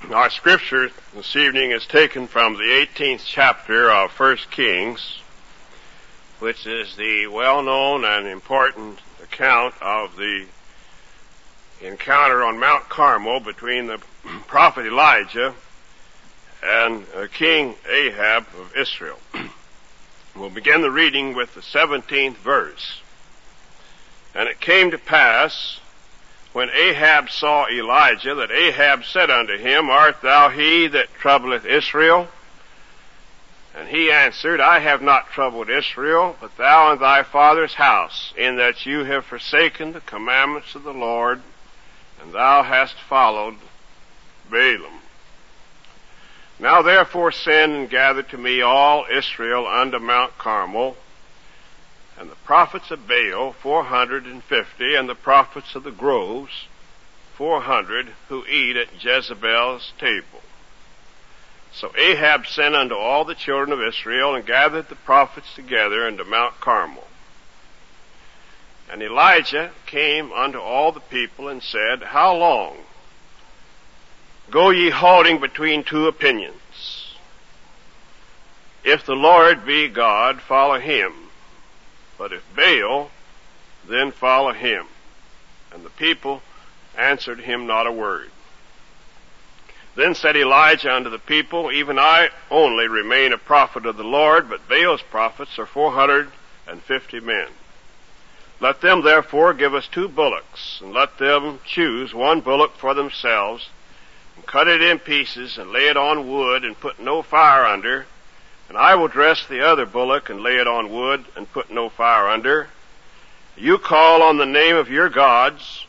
Our scripture this evening is taken from the 18th chapter of 1 Kings, which is the well-known and important account of the encounter on Mount Carmel between the prophet Elijah and King Ahab of Israel. We'll begin the reading with the 17th verse. And it came to pass, when Ahab saw Elijah, that Ahab said unto him, Art thou he that troubleth Israel? And he answered, I have not troubled Israel, but thou and thy father's house, in that you have forsaken the commandments of the Lord, and thou hast followed Baalim. Now therefore send and gather to me all Israel unto Mount Carmel, and the prophets of Baal 450, and the prophets of the groves 400, who eat at Jezebel's table. So Ahab sent unto all the children of Israel, and gathered the prophets together unto Mount Carmel. And Elijah came unto all the people, and said, How long go ye halting between two opinions? If the Lord be God, follow him. But if Baal, then follow him. And the people answered him not a word. Then said Elijah unto the people, Even I only remain a prophet of the Lord, but Baal's prophets are 450 men. Let them therefore give us 2 bullocks, and let them choose 1 bullock for themselves, and cut it in pieces, and lay it on wood, and put no fire under. And I will dress the other bullock, and lay it on wood, and put no fire under. You call on the name of your gods.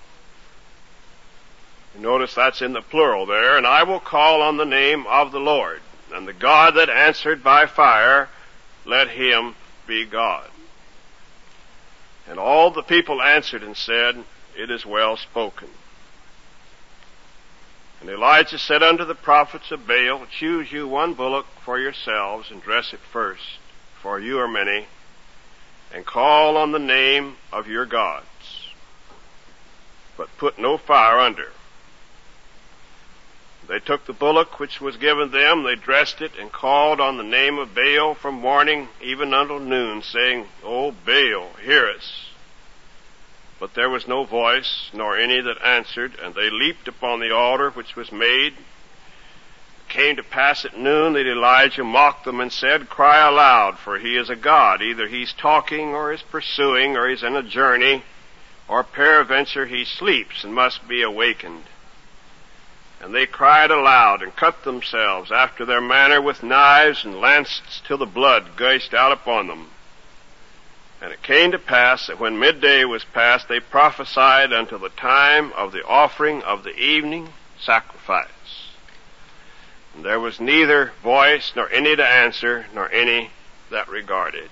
Notice that's in the plural there. And I will call on the name of the Lord. And the God that answered by fire, let him be God. And all the people answered and said, It is well spoken. And Elijah said unto the prophets of Baal, Choose you 1 bullock for yourselves, and dress it first, for you are many, and call on the name of your gods, but put no fire under. They took the bullock which was given them, they dressed it, and called on the name of Baal from morning even until noon, saying, O Baal, hear us. But there was no voice, nor any that answered, and they leaped upon the altar which was made. It came to pass at noon that Elijah mocked them and said, Cry aloud, for he is a god. Either he's talking, or is pursuing, or he's in a journey, or peradventure he sleeps and must be awakened. And they cried aloud, and cut themselves after their manner with knives and lances, till the blood gushed out upon them. And it came to pass that when midday was past, they prophesied until the time of the offering of the evening sacrifice. And there was neither voice, nor any to answer, nor any that regarded.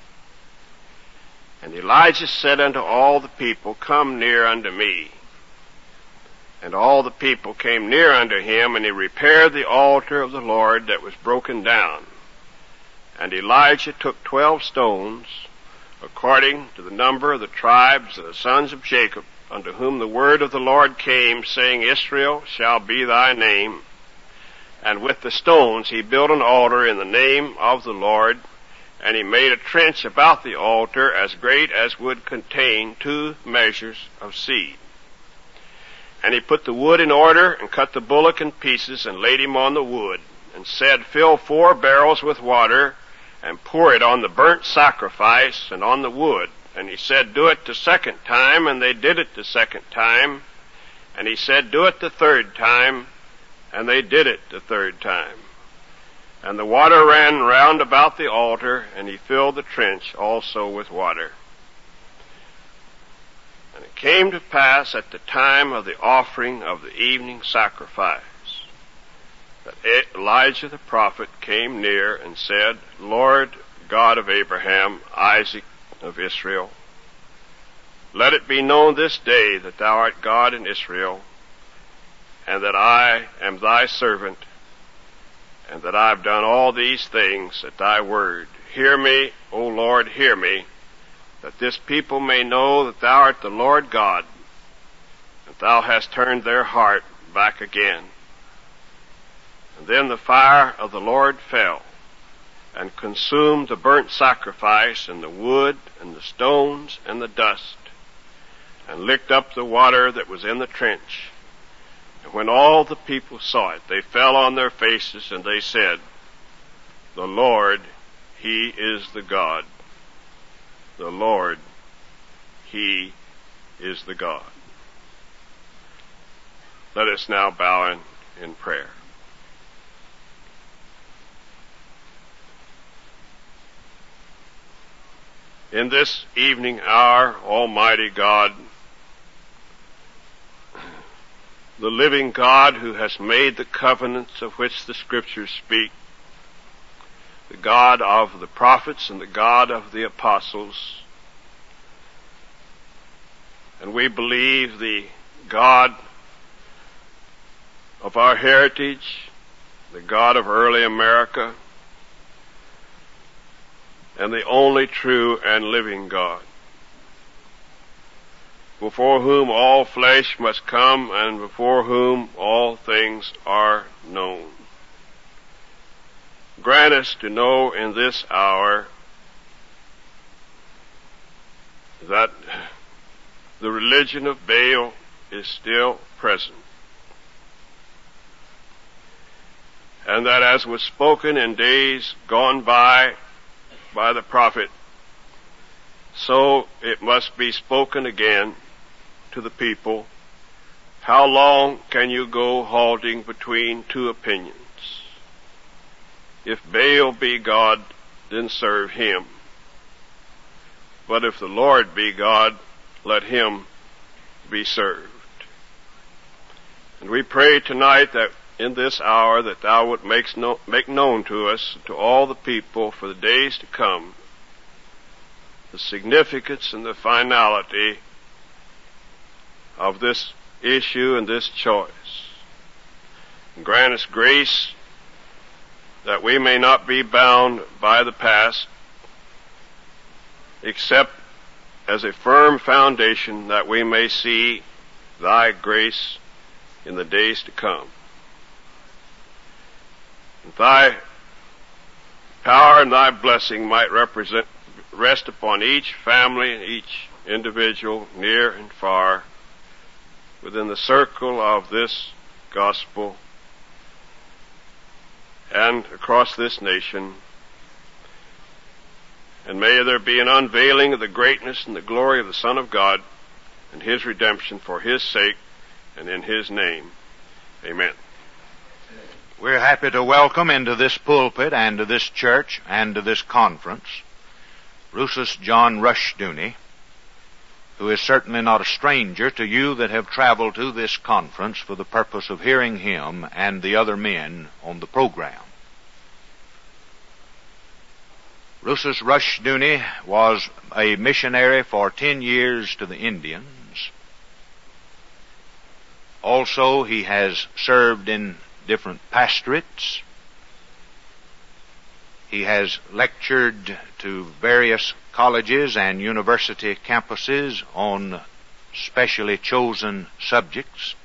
And Elijah said unto all the people, Come near unto me. And all the people came near unto him, and he repaired the altar of the Lord that was broken down. And Elijah took 12 stones, according to the number of the tribes of the sons of Jacob, unto whom the word of the Lord came, saying, Israel shall be thy name. And with the stones he built an altar in the name of the Lord, and he made a trench about the altar as great as would contain 2 measures of seed. And he put the wood in order, and cut the bullock in pieces, and laid him on the wood, and said, Fill 4 barrels with water, and pour it on the burnt sacrifice and on the wood. And he said, Do it the 2nd time, and they did it the 2nd time. And he said, Do it the 3rd time, and they did it the 3rd time. And the water ran round about the altar, and he filled the trench also with water. And it came to pass at the time of the offering of the evening sacrifice, that Elijah the prophet came near and said, Lord God of Abraham, Isaac, of Israel, let it be known this day that thou art God in Israel, and that I am thy servant, and that I have done all these things at thy word. Hear me, O Lord, hear me, that this people may know that thou art the Lord God, that thou hast turned their heart back again. And then the fire of the Lord fell and consumed the burnt sacrifice and the wood and the stones and the dust, and licked up the water that was in the trench. And when all the people saw it, they fell on their faces, and they said, "The Lord, He is the God. The Lord, He is the God." Let us now bow in prayer. In this evening hour, Almighty God, the living God who has made the covenants of which the Scriptures speak, the God of the prophets and the God of the apostles, and we believe the God of our heritage, the God of early America, and the only true and living God, before whom all flesh must come and before whom all things are known. Grant us to know in this hour that the religion of Baal is still present, and that as was spoken in days gone by the prophet, so it must be spoken again to the people. How long can you go halting between two opinions? If Baal be God, then serve him. But if the Lord be God, let him be served. And we pray tonight that in this hour that thou would make known to us, to all the people for the days to come, the significance and the finality of this issue and this choice. And grant us grace that we may not be bound by the past, except as a firm foundation that we may see thy grace in the days to come. And thy power and thy blessing might rest upon each family and each individual, near and far, within the circle of this gospel and across this nation. And may there be an unveiling of the greatness and the glory of the Son of God and His redemption for His sake and in His name. Amen. We're happy to welcome into this pulpit and to this church and to this conference Russus John Rushdoony, who is certainly not a stranger to you that have traveled to this conference for the purpose of hearing him and the other men on the program. Russus Rushdoony was a missionary for 10 years to the Indians. Also, he has served in different pastorates. He has lectured to various colleges and university campuses on specially chosen subjects.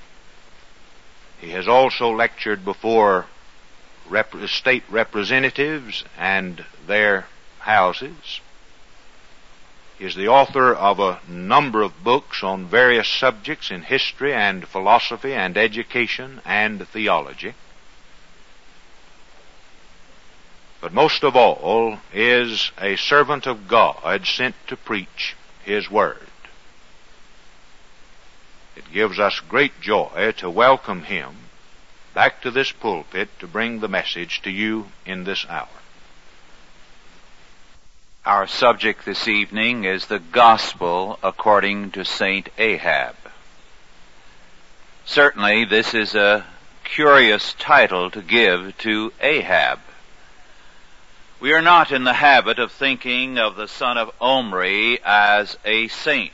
He has also lectured before state representatives and their houses. He is the author of a number of books on various subjects in history and philosophy and education and theology. But most of all is a servant of God sent to preach His Word. It gives us great joy to welcome him back to this pulpit to bring the message to you in this hour. Our subject this evening is the Gospel according to St. Ahab. Certainly this is a curious title to give to Ahab. We are not in the habit of thinking of the son of Omri as a saint.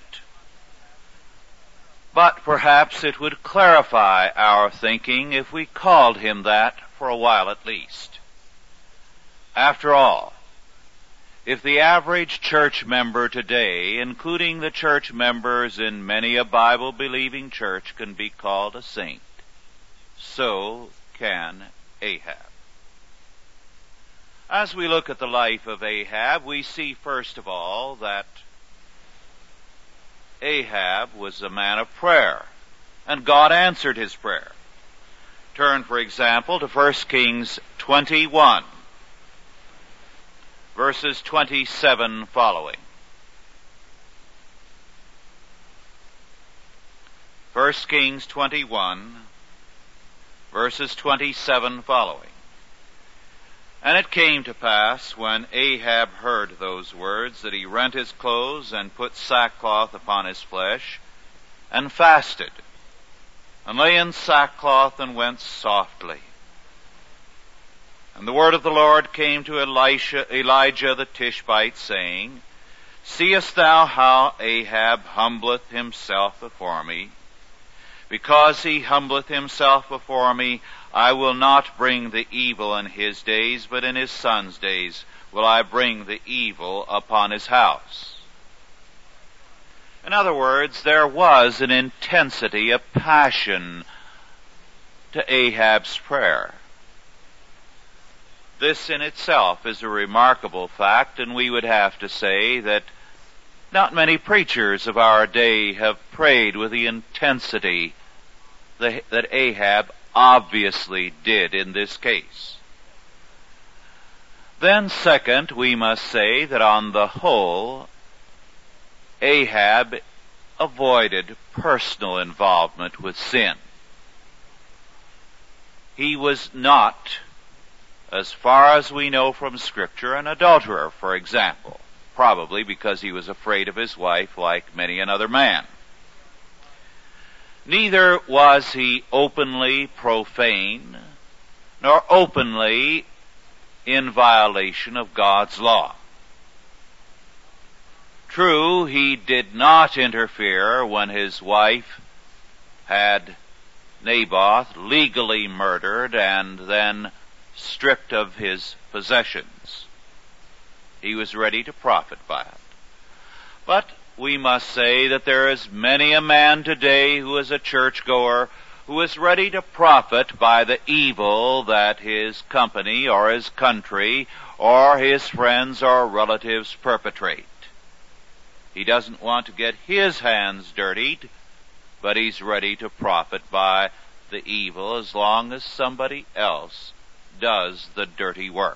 But perhaps it would clarify our thinking if we called him that for a while at least. After all, if the average church member today, including the church members in many a Bible-believing church, can be called a saint, so can Ahab. As we look at the life of Ahab, we see first of all that Ahab was a man of prayer, and God answered his prayer. Turn, for example, to 1 Kings 21, verses 27 following. 1 Kings 21, verses 27 following. And it came to pass, when Ahab heard those words, that he rent his clothes and put sackcloth upon his flesh, and fasted, and lay in sackcloth and went softly. And the word of the Lord came to Elijah the Tishbite, saying, Seest thou how Ahab humbleth himself before me? Because he humbleth himself before me, I will not bring the evil in his days, but in his son's days will I bring the evil upon his house. In other words, there was an intensity of passion to Ahab's prayer. This in itself is a remarkable fact, and we would have to say that not many preachers of our day have prayed with the intensity that Ahab obviously did in this case. Then second, we must say that on the whole, Ahab avoided personal involvement with sin. He was not, as far as we know from Scripture, an adulterer, for example, probably because he was afraid of his wife like many another man. Neither was he openly profane, nor openly in violation of God's law. True, he did not interfere when his wife had Naboth legally murdered and then stripped of his possessions. He was ready to profit by it. But we must say that there is many a man today who is a churchgoer who is ready to profit by the evil that his company or his country or his friends or relatives perpetrate. He doesn't want to get his hands dirtied, but he's ready to profit by the evil as long as somebody else does the dirty work.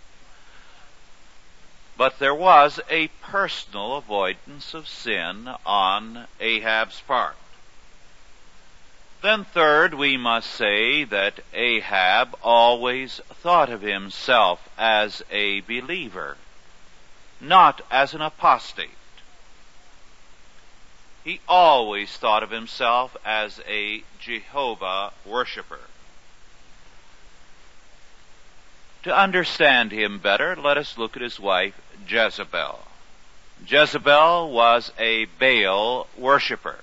But there was a personal avoidance of sin on Ahab's part. Then third, we must say that Ahab always thought of himself as a believer, not as an apostate. He always thought of himself as a Jehovah worshiper. To understand him better, let us look at his wife, Jezebel. Jezebel was a Baal worshiper.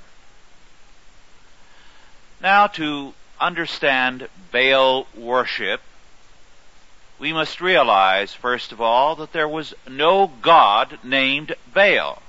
Now, to understand Baal worship, we must realize, first of all, that there was no god named Baal.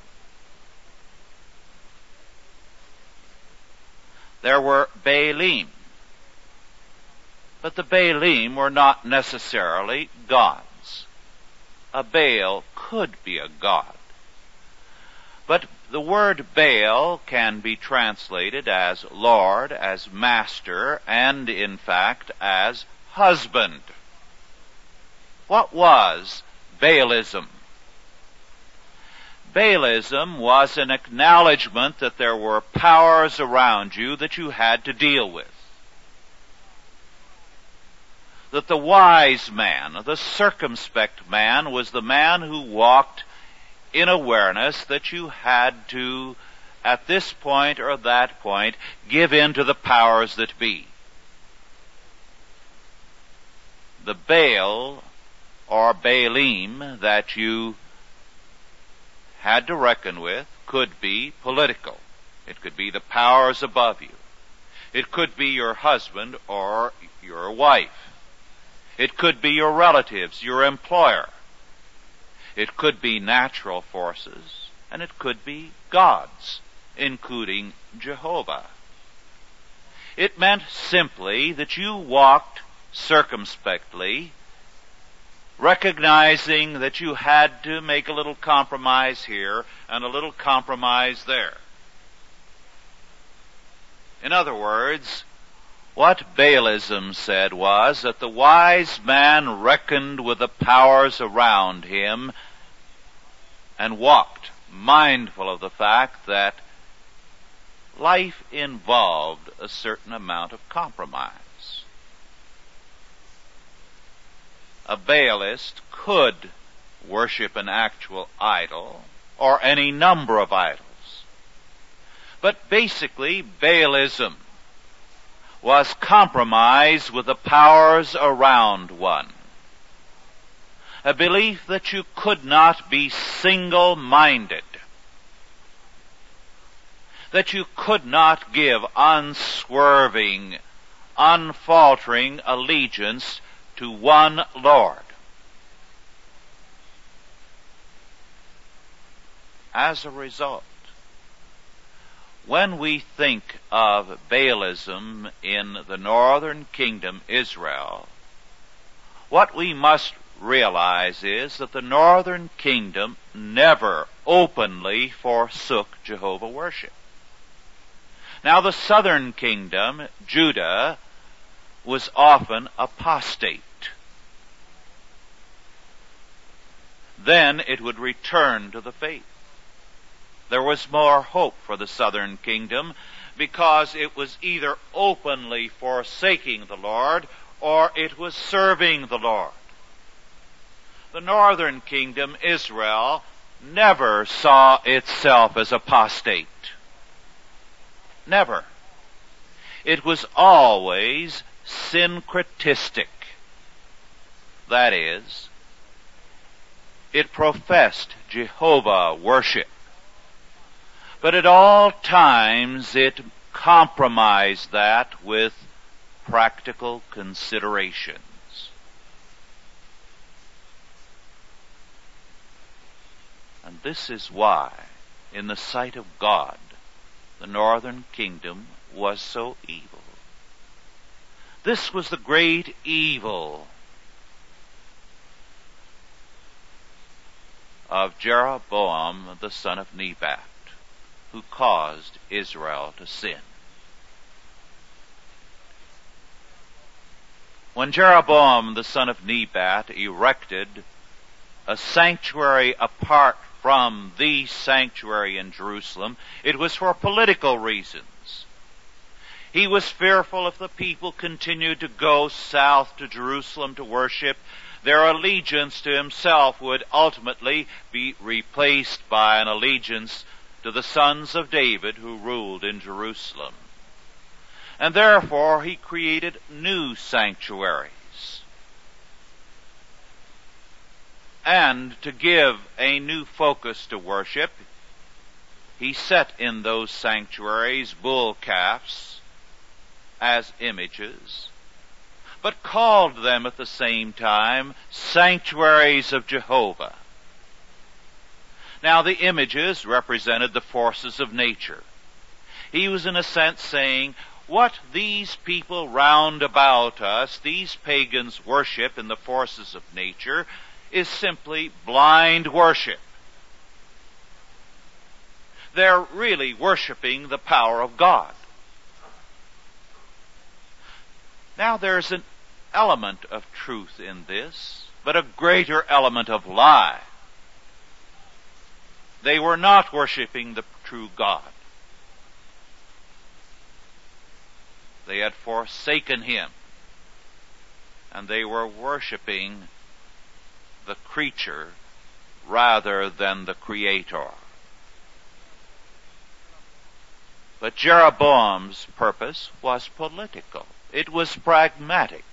There were Baalim. But the Baalim were not necessarily gods. A Baal could be a god. But the word Baal can be translated as Lord, as Master, and in fact as husband. What was Baalism? Baalism was an acknowledgement that there were powers around you that you had to deal with. That the wise man, the circumspect man, was the man who walked in awareness that you had to, at this point or that point, give in to the powers that be. The Baal or Baalim that you had to reckon with could be political. It could be the powers above you. It could be your husband or your wife. It could be your relatives, your employer. It could be natural forces, and it could be gods, including Jehovah. It meant simply that you walked circumspectly, recognizing that you had to make a little compromise here and a little compromise there. In other words, what Baalism said was that the wise man reckoned with the powers around him and walked mindful of the fact that life involved a certain amount of compromise. A Baalist could worship an actual idol or any number of idols. But basically, Baalism was compromise with the powers around one. A belief that you could not be single-minded, that you could not give unswerving, unfaltering allegiance to one Lord. As a result, when we think of Baalism in the northern kingdom, Israel, what we must realize is that the northern kingdom never openly forsook Jehovah worship. Now the southern kingdom, Judah, was often apostate. Then it would return to the faith. There was more hope for the southern kingdom because it was either openly forsaking the Lord or it was serving the Lord. The northern kingdom, Israel, never saw itself as apostate. Never. It was always syncretistic. That is, it professed Jehovah worship. But at all times it compromised that with practical considerations. And this is why, in the sight of God, the northern kingdom was so evil. This was the great evil of Jeroboam, the son of Nebat, who caused Israel to sin. When Jeroboam, the son of Nebat, erected a sanctuary apart from the sanctuary in Jerusalem, it was for political reasons. He was fearful if the people continued to go south to Jerusalem to worship, their allegiance to himself would ultimately be replaced by an allegiance to the sons of David who ruled in Jerusalem. And therefore he created new sanctuaries. And to give a new focus to worship, he set in those sanctuaries bull calves as images, but called them at the same time sanctuaries of Jehovah. Now the images represented the forces of nature. He was in a sense saying, what these people round about us, these pagans, worship in the forces of nature is simply blind worship. They're really worshiping the power of God. Now there's an element of truth in this, but a greater element of lie. They were not worshiping the true God. They had forsaken him, and they were worshiping the creature rather than the Creator. But Jeroboam's purpose was political. It was pragmatic.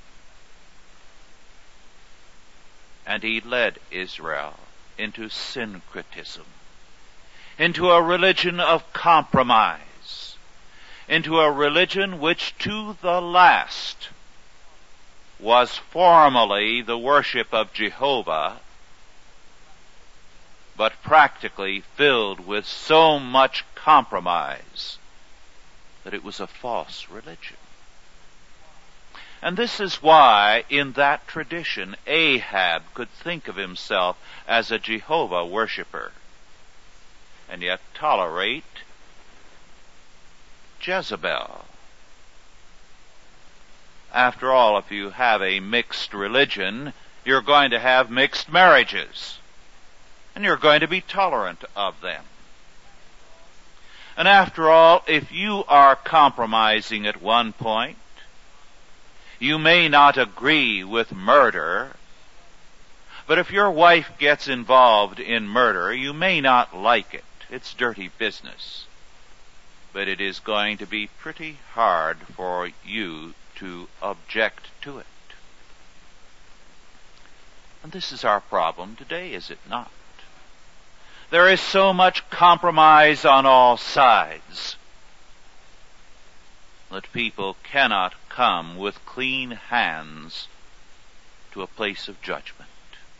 And he led Israel into syncretism, into a religion of compromise, into a religion which to the last was formally the worship of Jehovah, but practically filled with so much compromise that it was a false religion. And this is why, in that tradition, Ahab could think of himself as a Jehovah worshiper, and yet tolerate Jezebel. After all, if you have a mixed religion, you're going to have mixed marriages, and you're going to be tolerant of them. And after all, if you are compromising at one point, you may not agree with murder, but if your wife gets involved in murder, you may not like it. It's dirty business. But it is going to be pretty hard for you to object to it. And this is our problem today, is it not? There is so much compromise on all sides that people cannot come with clean hands to a place of judgment.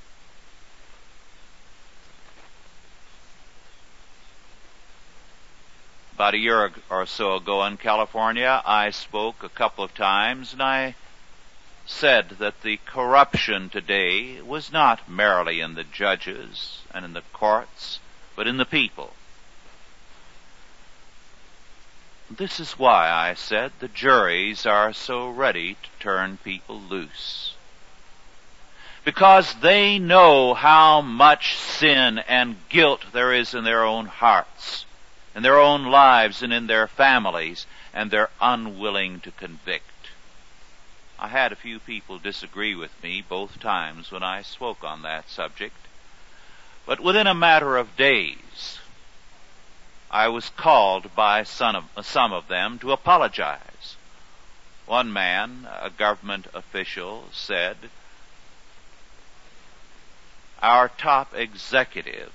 About a year or so ago in California, I spoke a couple of times, and I said that the corruption today was not merely in the judges and in the courts, but in the people. This is why, I said, the juries are so ready to turn people loose. Because they know how much sin and guilt there is in their own hearts, in their own lives, and in their families, and they're unwilling to convict. I had a few people disagree with me both times when I spoke on that subject, but within a matter of days, I was called by some of them to apologize. One man, a government official, said, "Our top executive,"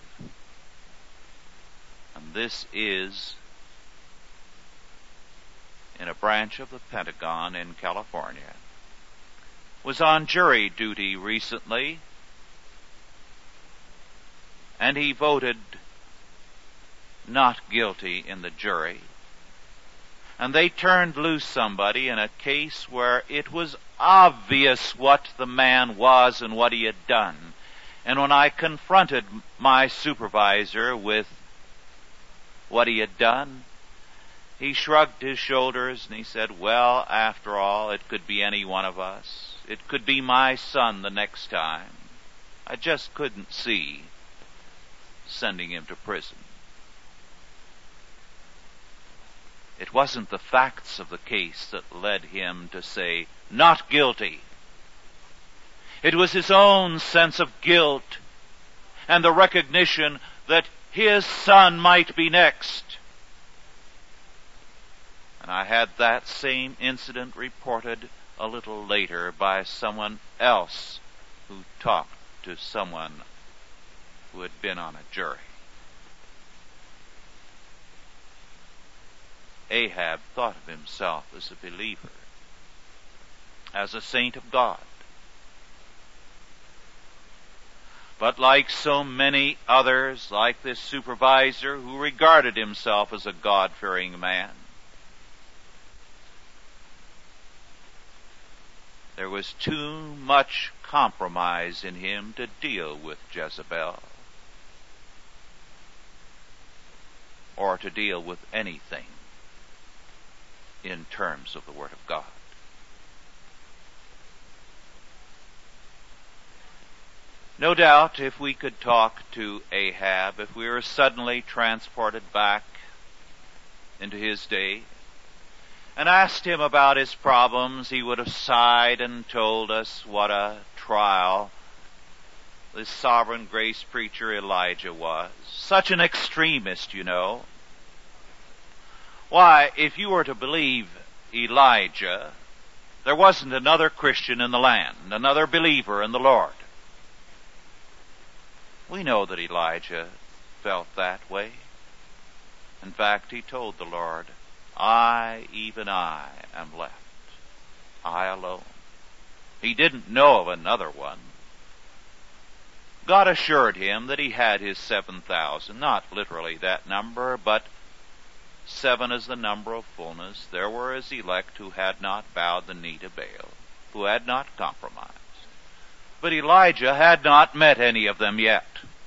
and this is in a branch of the Pentagon in California, was on jury duty recently, and he voted not guilty in the jury. And they turned loose somebody in a case where it was obvious what the man was and what he had done. And when I confronted my supervisor with what he had done, he shrugged his shoulders and he said, "Well, after all, it could be any one of us. It could be my son the next time. I just couldn't see sending him to prison." It wasn't the facts of the case that led him to say, "Not guilty." It was his own sense of guilt and the recognition that his son might be next. And I had that same incident reported a little later by someone else who talked to someone who had been on a jury. Ahab thought of himself as a believer, as a saint of God. But like so many others, like this supervisor who regarded himself as a God-fearing man, there was too much compromise in him to deal with Jezebel, or to deal with anything in terms of the Word of God. No doubt, if we could talk to Ahab, if we were suddenly transported back into his day and asked him about his problems, he would have sighed and told us what a trial this sovereign grace preacher Elijah was. Such an extremist, you know. Why, if you were to believe Elijah, there wasn't another Christian in the land, another believer in the Lord. We know that Elijah felt that way. In fact, he told the Lord, "I, even I, am left. I alone." He didn't know of another one. God assured him that he had his 7,000, not literally that number, but 7 is the number of fullness. There were his elect who had not bowed the knee to Baal. who had not compromised. But Elijah had not met any of them yet.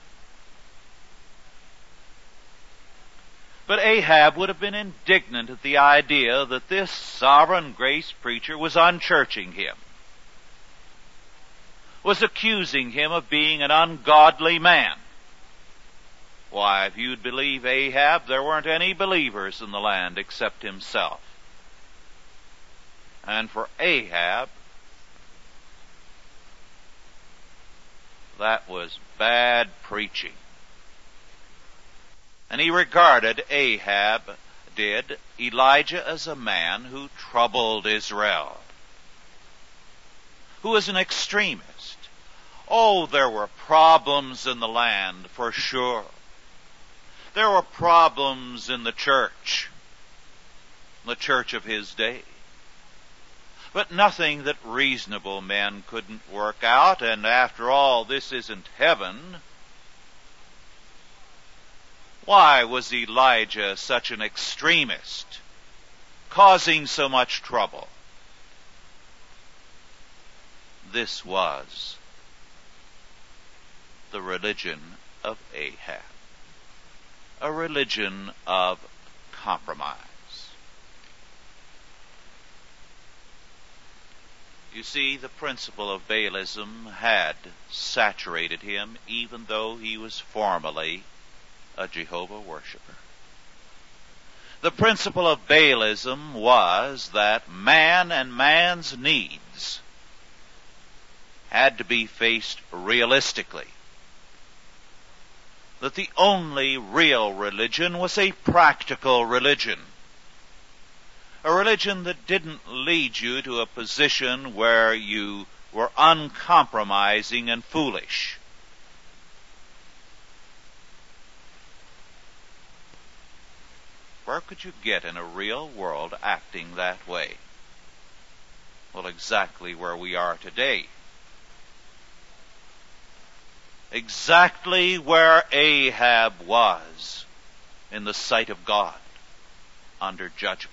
But Ahab would have been indignant at the idea that this sovereign grace preacher was unchurching him, was accusing him of being an ungodly man. Why, if you'd believe Ahab, there weren't any believers in the land except himself. And for Ahab, that was bad preaching. And he regarded, Ahab did, Elijah as a man who troubled Israel, who was an extremist. Oh, there were problems in the land, for sure. There were problems in the church of his day. But nothing that reasonable men couldn't work out, and after all, this isn't heaven. Why was Elijah such an extremist, causing so much trouble? This was the religion of Ahab, a religion of compromise. You see, the principle of Baalism had saturated him, even though he was formally a Jehovah worshiper. The principle of Baalism was that man and man's needs had to be faced realistically. That the only real religion was a practical religion. A religion that didn't lead you to a position where you were uncompromising and foolish. Where could you get in a real world acting that way? Well, exactly where we are today. Exactly where Ahab was in the sight of God under judgment.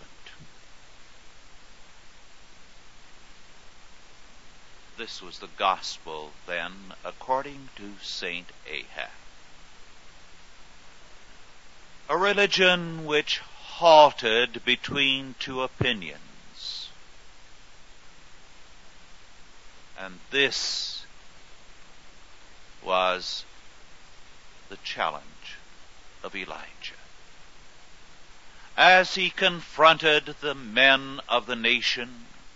This was the gospel, then, according to Saint Ahab. A religion which halted between two opinions. And this was the challenge of Elijah. As he confronted the men of the nation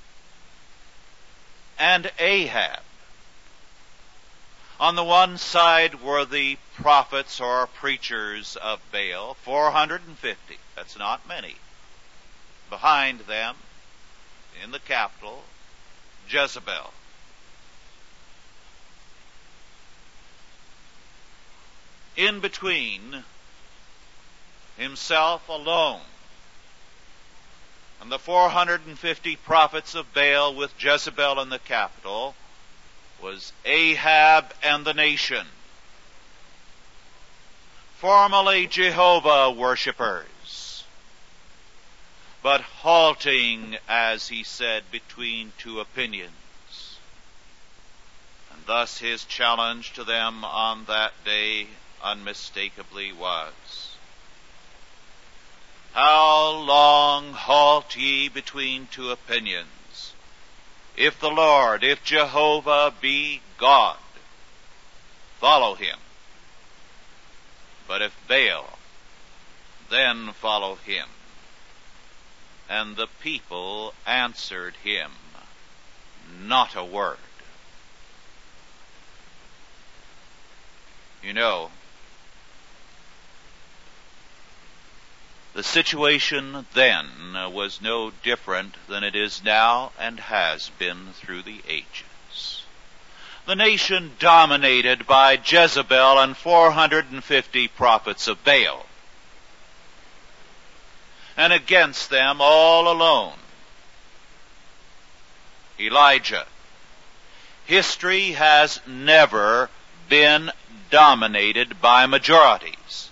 and Ahab. On the one side were the prophets or preachers of Baal, 450. That's not many. Behind them, in the capital, Jezebel. In between, himself alone, and the 450 prophets of Baal with Jezebel in the capital, was Ahab and the nation. Formerly Jehovah worshippers, but halting, as he said, between two opinions. And thus his challenge to them on that day unmistakably was, how long halt ye between two opinions? If the Lord, if Jehovah be God, follow him. But if Baal, then follow him. And the people answered him not a word. You know, the situation then was no different than it is now and has been through the ages. The nation dominated by Jezebel and 450 prophets of Baal. And against them all alone, Elijah. History has never been dominated by majorities.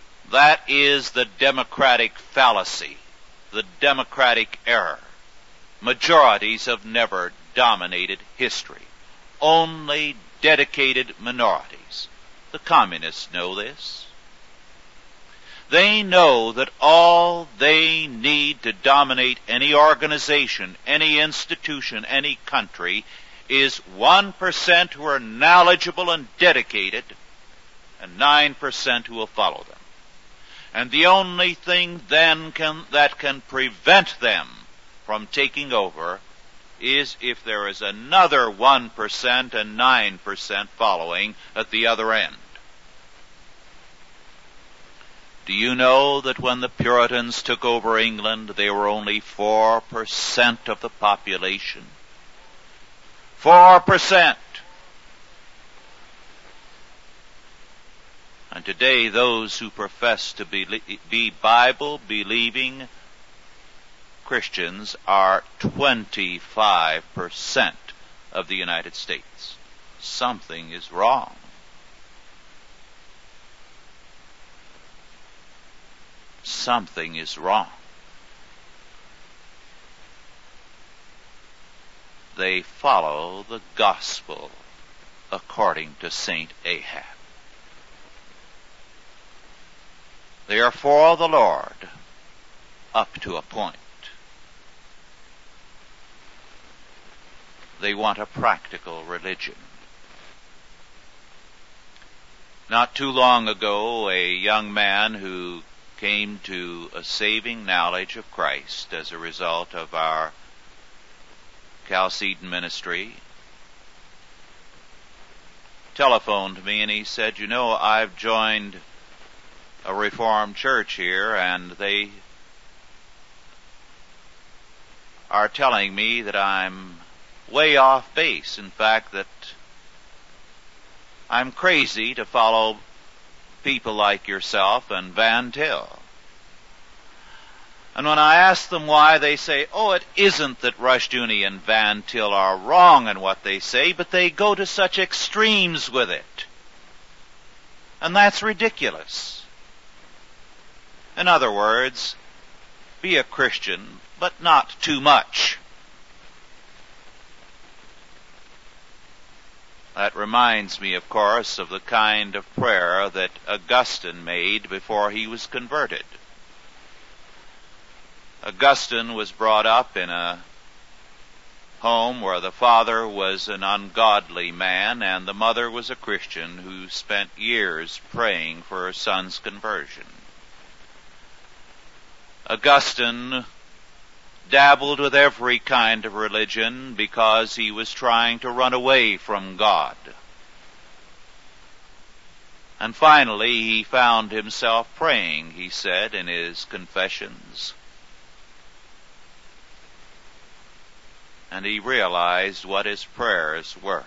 That is the democratic fallacy, the democratic error. Majorities have never dominated history. Only dedicated minorities. The communists know this. They know that all they need to dominate any organization, any institution, any country is 1% who are knowledgeable and dedicated, and 9% who will follow them. And the only thing then that can prevent them from taking over is if there is another 1% and 9% following at the other end. Do you know that when the Puritans took over England, they were only 4% of the population? 4%. And today those who profess to be Bible-believing Christians are 25% of the United States. Something is wrong. Something is wrong. They follow the gospel according to St. Ahab. They are for the Lord up to a point. They want a practical religion. Not too long ago, a young man who came to a saving knowledge of Christ as a result of our Chalcedon ministry telephoned me and he said, "You know, I've joined a Reformed church here and they are telling me that I'm way off base. In fact, that I'm crazy to follow people like yourself and Van Til." And when I ask them why, they say, "Oh, it isn't that Rushdoony and Van Til are wrong in what they say, but they go to such extremes with it. And that's ridiculous." In other words, be a Christian, but not too much. That reminds me, of course, of the kind of prayer that Augustine made before he was converted. Augustine was brought up in a home where the father was an ungodly man and the mother was a Christian who spent years praying for her son's conversion. Augustine dabbled with every kind of religion because he was trying to run away from God. And finally he found himself praying, he said in his Confessions. And he realized what his prayers were.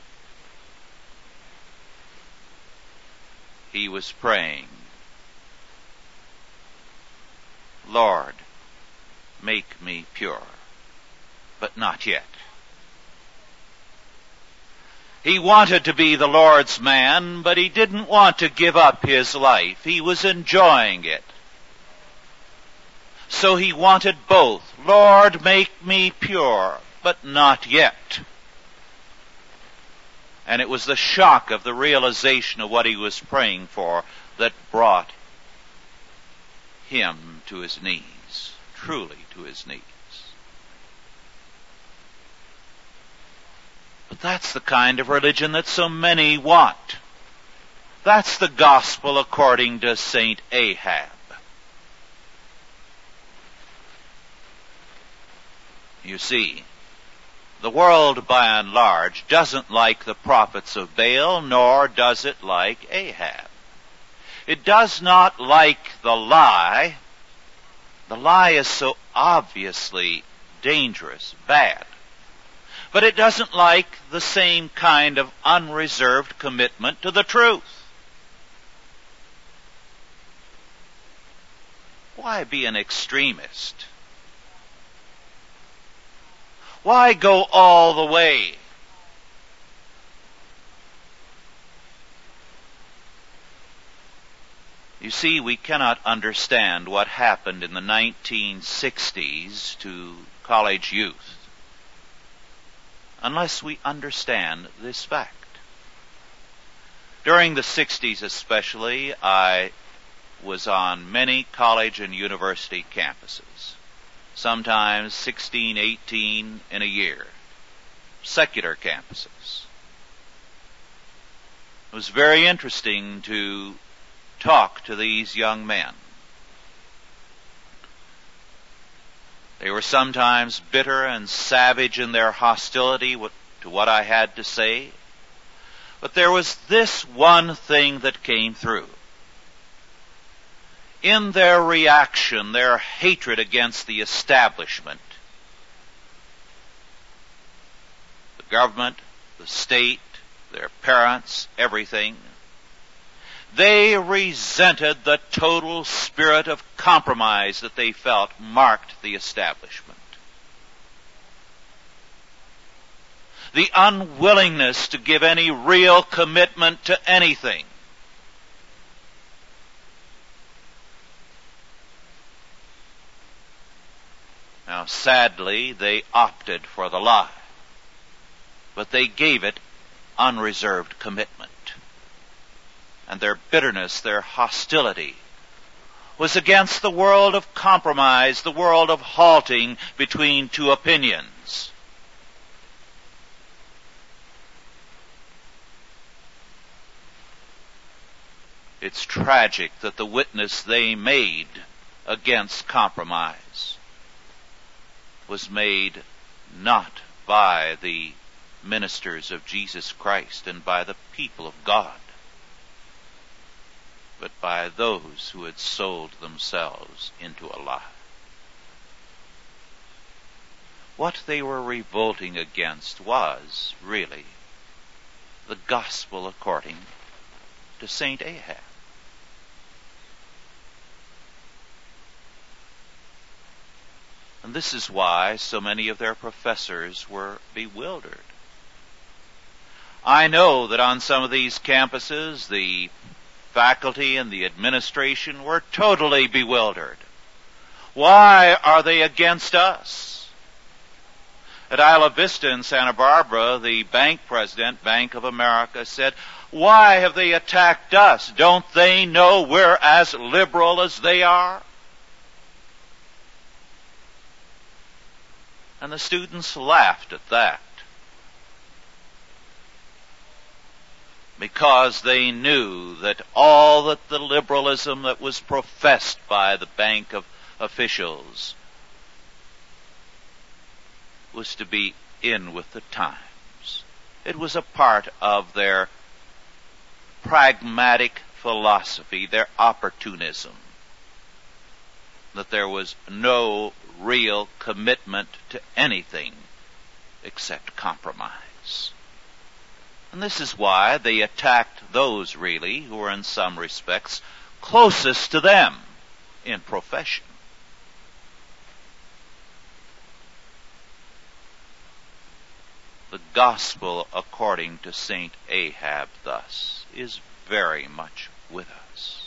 He was praying, "Lord, make me pure, but not yet." He wanted to be the Lord's man, but he didn't want to give up his life. He was enjoying it. So he wanted both. "Lord, make me pure, but not yet." And it was the shock of the realization of what he was praying for that brought him to his knees, truly to his knees. But that's the kind of religion that so many want. That's the gospel according to St. Ahab. You see, the world by and large doesn't like the prophets of Baal, nor does it like Ahab. It does not like the lie. The lie is so obviously dangerous, bad. But it doesn't like the same kind of unreserved commitment to the truth. Why be an extremist? Why go all the way? You see, we cannot understand what happened in the 1960s to college youth unless we understand this fact. During the 60s especially, I was on many college and university campuses, sometimes 16, 18 in a year, secular campuses. It was very interesting to talk to these young men. They were sometimes bitter and savage in their hostility to what I had to say, but there was this one thing that came through. In their reaction, their hatred against the establishment, the government, the state, their parents, everything, they resented the total spirit of compromise that they felt marked the establishment. The unwillingness to give any real commitment to anything. Now, sadly, they opted for the lie, but they gave it unreserved commitment. And their bitterness, their hostility, was against the world of compromise, the world of halting between two opinions. It's tragic that the witness they made against compromise was made not by the ministers of Jesus Christ and by the people of God, but by those who had sold themselves into a lie. What they were revolting against was, really, the gospel according to St. Ahab. And this is why so many of their professors were bewildered. I know that on some of these campuses, the faculty and the administration were totally bewildered. Why are they against us? At Isla Vista in Santa Barbara, the bank president, Bank of America, said, "Why have they attacked us? Don't they know we're as liberal as they are?" And the students laughed at that, because they knew that all that the liberalism that was professed by the bank of officials was to be in with the times. It was a part of their pragmatic philosophy, their opportunism, that there was no real commitment to anything except compromise. And this is why they attacked those really who were in some respects closest to them in profession. The gospel according to St. Ahab, thus, is very much with us.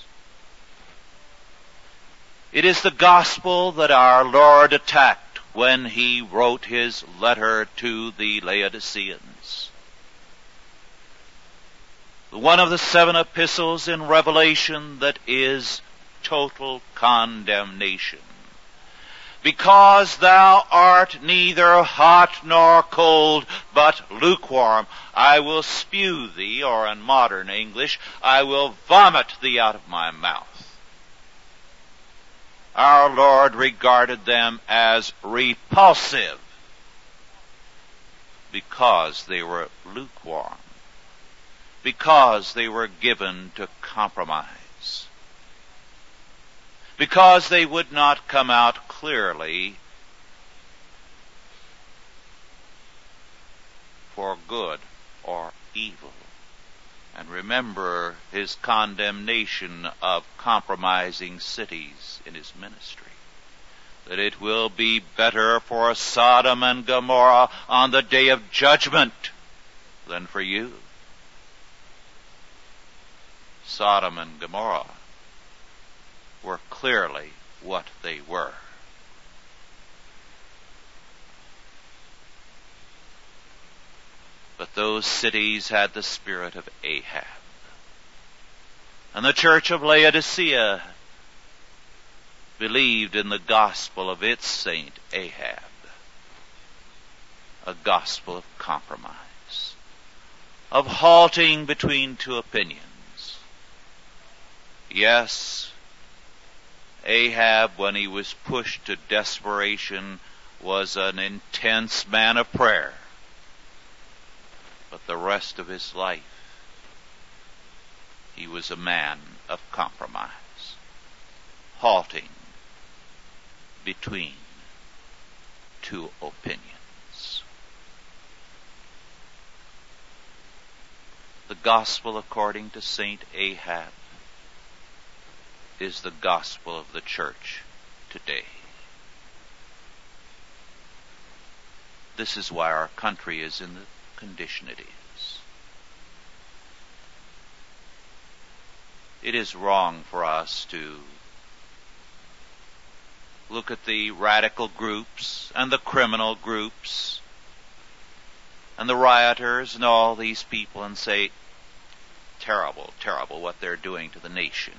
It is the gospel that our Lord attacked when he wrote his letter to the Laodiceans. One of the 7 epistles in Revelation that is total condemnation. Because thou art neither hot nor cold, but lukewarm, I will spew thee, or in modern English, I will vomit thee out of my mouth. Our Lord regarded them as repulsive because they were lukewarm, because they were given to compromise, because they would not come out clearly for good or evil. And remember his condemnation of compromising cities in his ministry. That it will be better for Sodom and Gomorrah on the day of judgment than for you. Sodom and Gomorrah were clearly what they were. those cities had the spirit of Ahab. And the church of Laodicea believed in the gospel of its saint Ahab, a gospel of compromise, of halting between two opinions. Yes, Ahab, when he was pushed to desperation, was an intense man of prayer. But the rest of his life, he was a man of compromise, halting between two opinions. The gospel according to Saint Ahab is the gospel of the church today. This is why our country is in the condition it is. It is wrong for us to look at the radical groups and the criminal groups and the rioters and all these people and say, terrible, terrible what they're doing to the nation.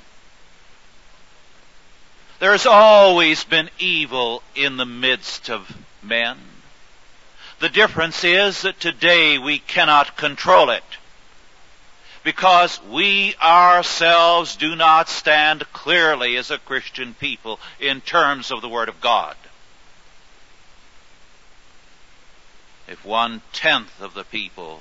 There's always been evil in the midst of men. The difference is that today we cannot control it because we ourselves do not stand clearly as a Christian people in terms of the Word of God. If 1/10 of the people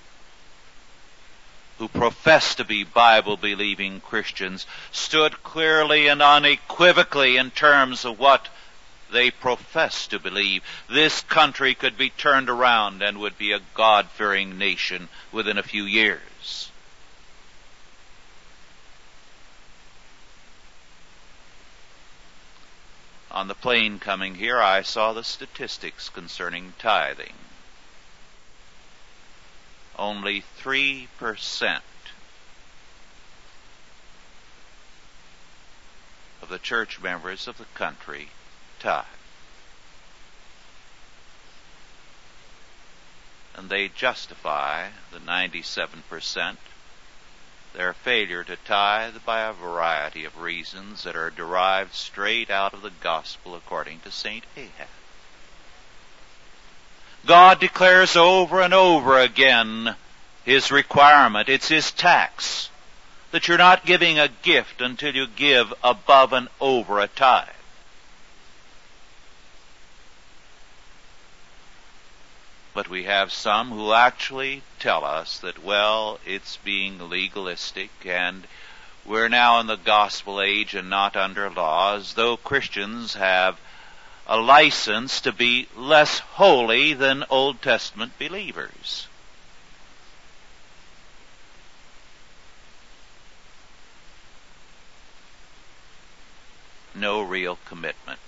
who profess to be Bible-believing Christians stood clearly and unequivocally in terms of what they profess to believe, this country could be turned around and would be a God-fearing nation within a few years. On the plane coming here, I saw the statistics concerning tithing. Only 3% of the church members of the country tithe. And they justify the 97% their failure to tithe by a variety of reasons that are derived straight out of the gospel according to St. Ahab. God declares over and over again His requirement. It's His tax that you're not giving a gift until you give above and over a tithe. But we have some who actually tell us that, well, it's being legalistic and we're now in the gospel age and not under law, as though Christians have a license to be less holy than Old Testament believers. No real commitment.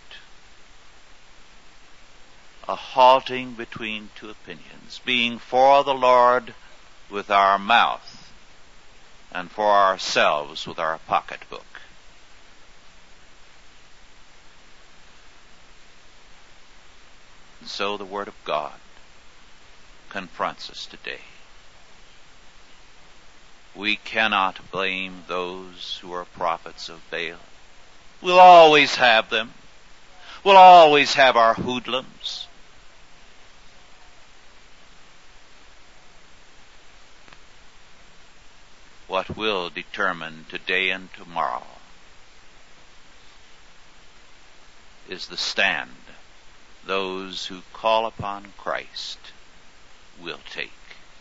A halting between two opinions, being for the Lord with our mouth and for ourselves with our pocketbook. And so the Word of God confronts us today. We cannot blame those who are prophets of Baal. We'll always have them. We'll always have our hoodlums. What will determine today and tomorrow is the stand those who call upon Christ will take.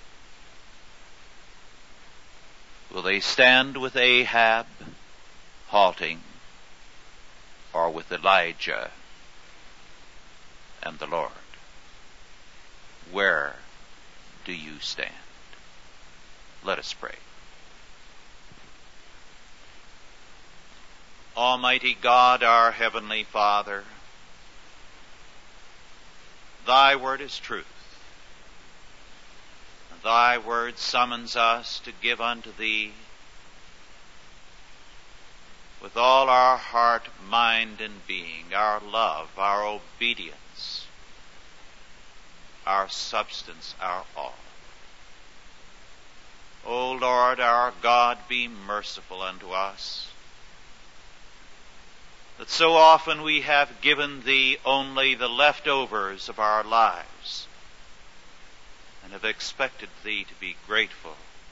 Will they stand with Ahab, halting, or with Elijah and the Lord? Where do you stand? Let us pray. Almighty God, our Heavenly Father, Thy word is truth. Thy word summons us to give unto Thee with all our heart, mind, and being, our love, our obedience, our substance, our all. O Lord our God, be merciful unto us, that so often we have given Thee only the leftovers of our lives, and have expected Thee to be grateful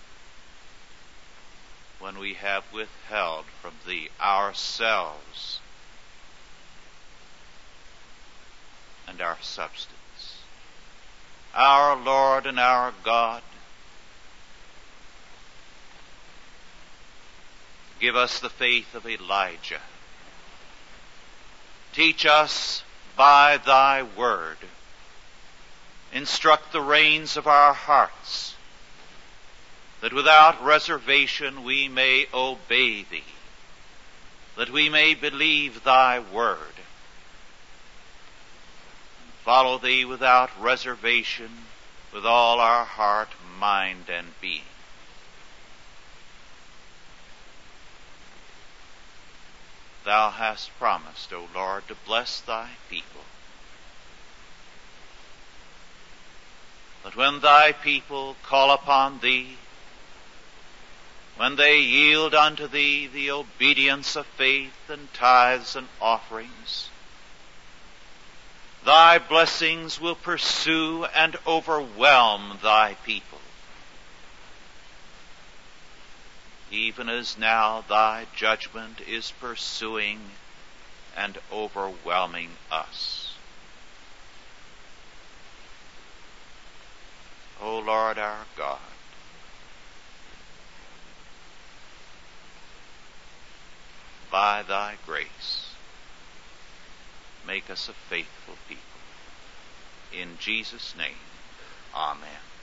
when we have withheld from Thee ourselves and our substance. Our Lord and our God, give us the faith of Elijah. Teach us by Thy word. Instruct the reins of our hearts, that without reservation we may obey Thee, that we may believe Thy word, and follow Thee without reservation with all our heart, mind, and being. Thou hast promised, O Lord, to bless Thy people. That when Thy people call upon Thee, when they yield unto Thee the obedience of faith and tithes and offerings, Thy blessings will pursue and overwhelm Thy people, even as now Thy judgment is pursuing and overwhelming us. O Lord our God, by Thy grace, make us a faithful people. In Jesus' name, amen.